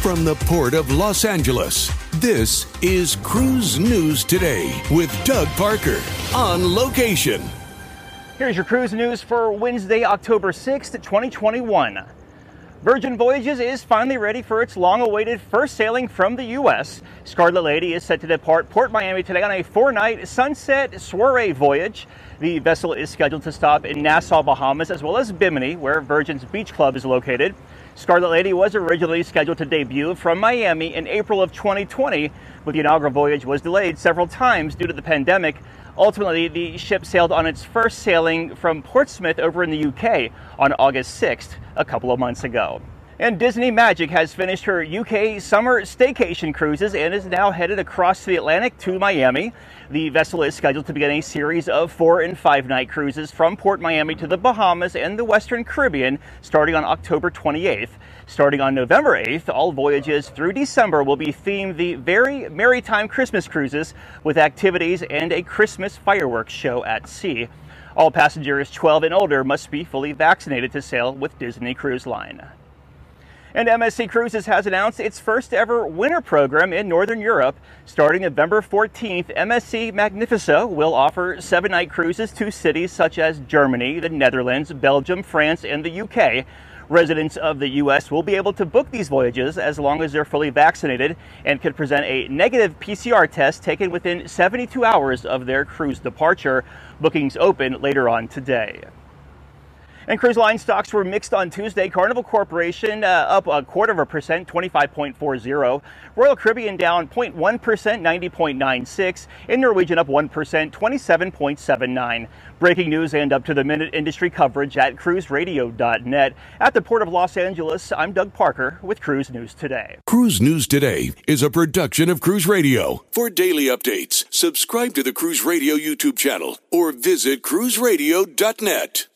From the Port of Los Angeles, this is Cruise News Today with Doug Parker on location. Here's your cruise news for Wednesday, October 6th, 2021. Virgin Voyages is finally ready for its long-awaited first sailing from the U.S. Scarlet Lady is set to depart Port Miami today on a 4-night sunset soiree voyage. The vessel is scheduled to stop in Nassau, Bahamas, as well as Bimini, where Virgin's Beach Club is located. Scarlet Lady was originally scheduled to debut from Miami in April of 2020, but the inaugural voyage was delayed several times due to the pandemic. Ultimately, the ship sailed on its first sailing from Portsmouth over in the UK on August 6th, a couple of months ago. And Disney Magic has finished her UK summer staycation cruises and is now headed across the Atlantic to Miami. The vessel is scheduled to begin a series of 4- and 5-night cruises from Port Miami to the Bahamas and the Western Caribbean starting on October 28th. Starting on November 8th, all voyages through December will be themed the Very Maritime Christmas Cruises with activities and a Christmas fireworks show at sea. All passengers 12 and older must be fully vaccinated to sail with Disney Cruise Line. And MSC Cruises has announced its first ever winter program in Northern Europe. Starting November 14th, MSC Magnifico will offer 7-night cruises to cities such as Germany, the Netherlands, Belgium, France, and the UK. Residents of the U.S. will be able to book these voyages as long as they're fully vaccinated and could present a negative PCR test taken within 72 hours of their cruise departure. Bookings open later on today. And cruise line stocks were mixed on Tuesday. Carnival Corporation up 0.25%, 25.40. Royal Caribbean down 0.1%, 90.96. And Norwegian up 1%, 27.79. Breaking news and up-to-the-minute industry coverage at cruiseradio.net. At the Port of Los Angeles, I'm Doug Parker with Cruise News Today. Cruise News Today is a production of Cruise Radio. For daily updates, subscribe to the Cruise Radio YouTube channel or visit cruiseradio.net.